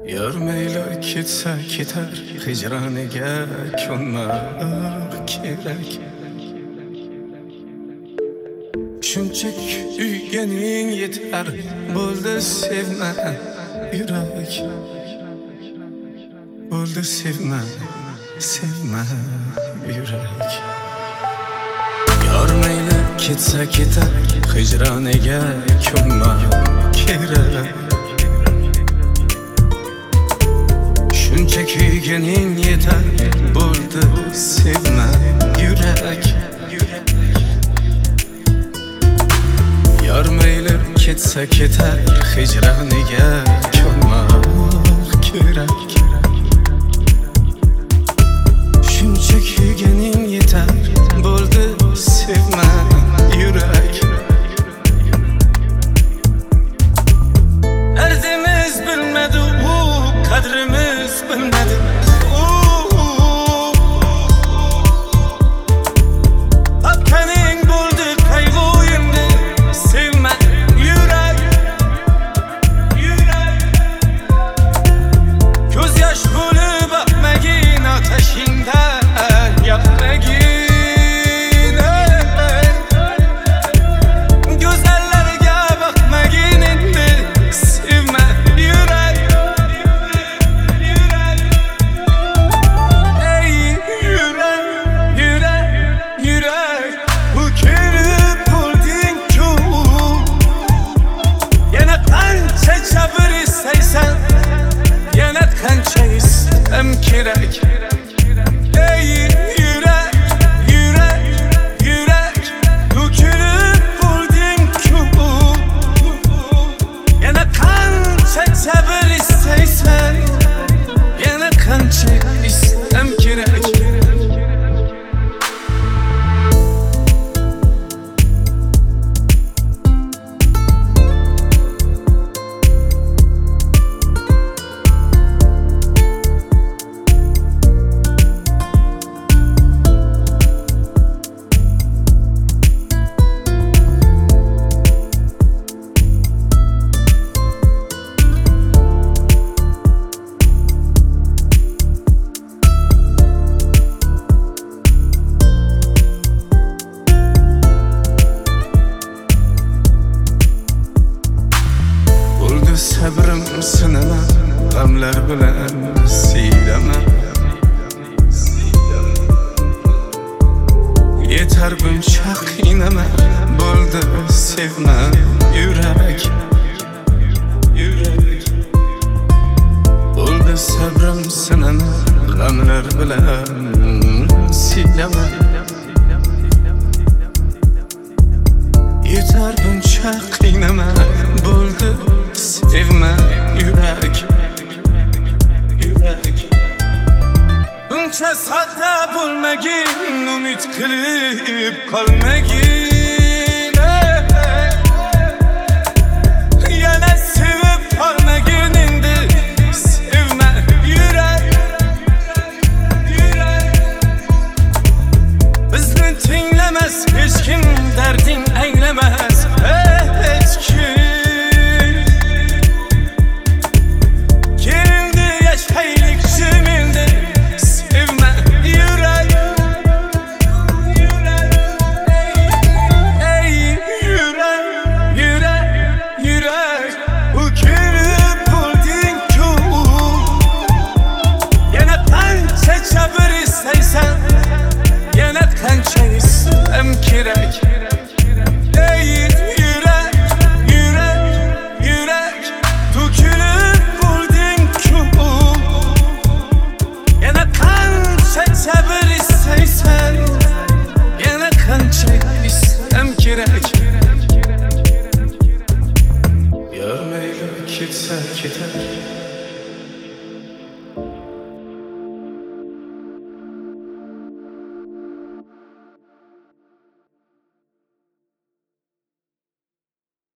Yor mayli ketsa ketar, hijroniga ko'nmak kerak. Shunchaki uyganing yetar, bo'ldi sevma yurak. Bo'ldi sevma yurak. Yor mayli ketsa ketar, hijroniga ko'nmak kerak. Shunchaki uyganing yetar, bo'ldi sevma yurak. Yor mayli ketsa ketar, hijroniga ko'nmak kerak. Shunchaki uyganing yetar, bo'ldi sevma yurak. Derdimiz bilmedi, kadrimiz bilmedi. Hakkaning bo'ldi qayg'uyimni, sevma yurak. Ko'z yosh bo'lib oqmagin, otashingdan yoqmagin. Go'zallarga boqmagin endi, sevma yurak. Ey yurak, bu kelib bo'lding-ku. Yana qancha jabr istaysan, yana qancha istam kerak. Ey yurak, bu kelib bo'lding-ku. Yana qancha jabr istaysan, yana qancha istam kerak. Sabrim sinama, g'amlar bilan siylama. Yetar buncha qiynama, bo'ldi sevma yurak. Bo'ldi sabrim sinama, g'amlar bilan siylama. Yetar buncha qiynama, bo'ldi sevma yurak. Buncha sodda bo'lmagin, umid qilib qolmagin.